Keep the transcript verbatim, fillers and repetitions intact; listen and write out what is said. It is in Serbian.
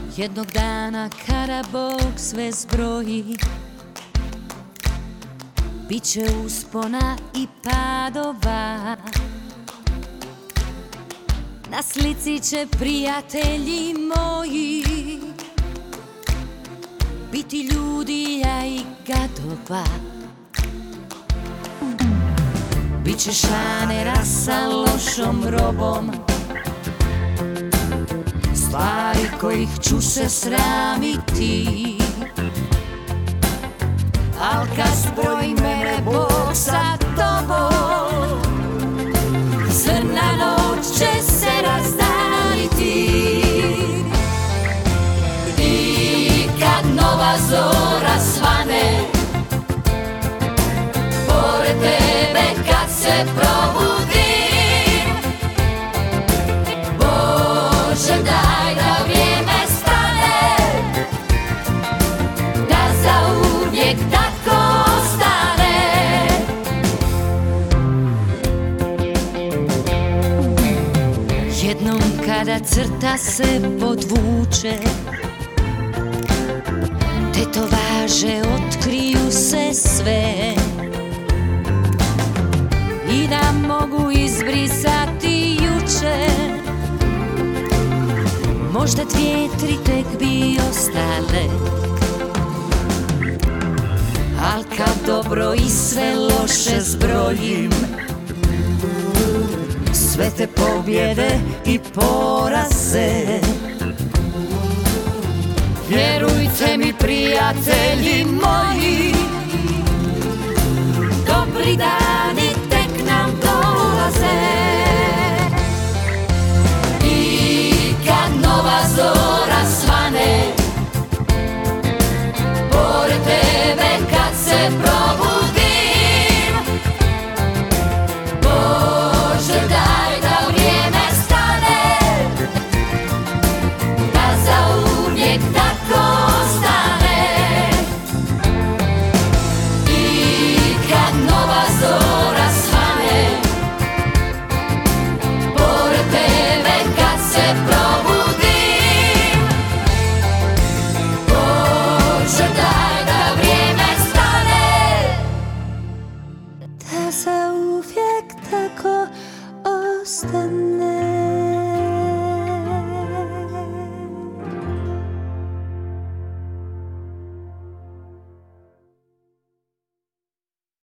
Jednog dana kada Bog sve zbroji, biće uspona i padova. Na slici će prijatelji moji biti ljudi, a i gadova. Biće šanera sa lošom robom, stvari kojih ću se sramiti. Al kad zbroji mene Bog sa tobom, crna noć će se razdaniti. I kad nova zora svane, pored tebe kad se probudim, Bože daj da vrijeme stane, da zauvijek tako ostane. Jednom kada crta se podvuče, tetovaže otkriju se sve i da mogu izbrisati juče. Možda dvije, tri tek bi ostale, al kad dobro i sve loše zbrojim, sve te pobjede i poraze, vjerujte mi prijatelji moji, dobri dani tek nam dolaze. I kad nova zora svane, pored tebe kad se probudim, Bože daj da vrijeme stane, da zauvijek tako ostane. I kad nova zora svane, pored tebe kad se probudim, Bože daj da vrijeme stane, da zauvijek tako ostane.